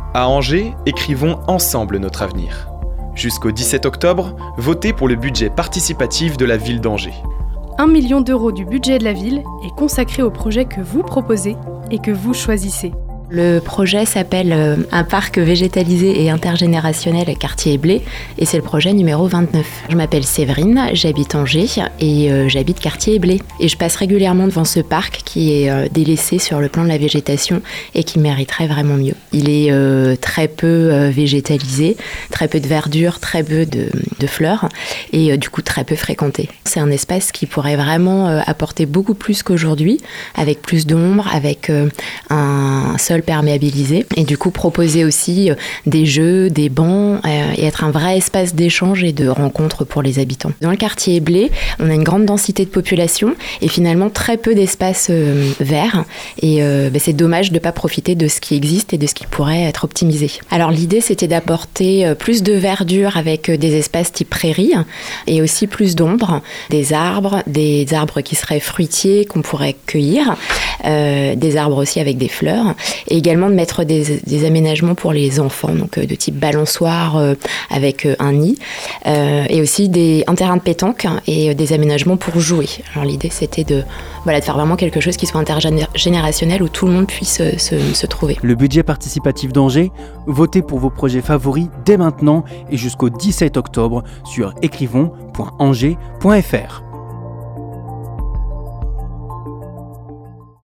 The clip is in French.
À Angers, écrivons ensemble notre avenir. Jusqu'au 17 octobre, votez pour le budget participatif de la ville d'Angers. 1 million d'euros du budget de la ville est consacré au projet que vous proposez et que vous choisissez. Le projet s'appelle un parc végétalisé et intergénérationnel quartier Blé et c'est le projet numéro 29. Je m'appelle Séverine, j'habite Angers et j'habite quartier Blé. Et je passe régulièrement devant ce parc qui est délaissé sur le plan de la végétation et qui mériterait vraiment mieux. Il est très peu végétalisé, très peu de verdure, très peu de fleurs et du coup très peu fréquenté. C'est un espace qui pourrait vraiment apporter beaucoup plus qu'aujourd'hui, avec plus d'ombre, avec un sol perméabilisé et du coup proposer aussi des jeux, des bancs et être un vrai espace d'échange et de rencontre pour les habitants. Dans le quartier Blé, on a une grande densité de population et finalement très peu d'espace vert et c'est dommage de ne pas profiter de ce qui existe et de ce qui pourrait être optimisé. Alors l'idée c'était d'apporter plus de verdure avec des espaces type prairie et aussi plus d'ombre, des arbres qui seraient fruitiers qu'on pourrait cueillir, des arbres aussi avec des fleurs et également de mettre des aménagements pour les enfants, donc de type balançoire avec un nid, et aussi un terrain de pétanque et des aménagements pour jouer. Alors l'idée c'était de faire vraiment quelque chose qui soit intergénérationnel où tout le monde puisse se trouver. Le budget participatif d'Angers, votez pour vos projets favoris dès maintenant et jusqu'au 17 octobre sur écrivons.angers.fr.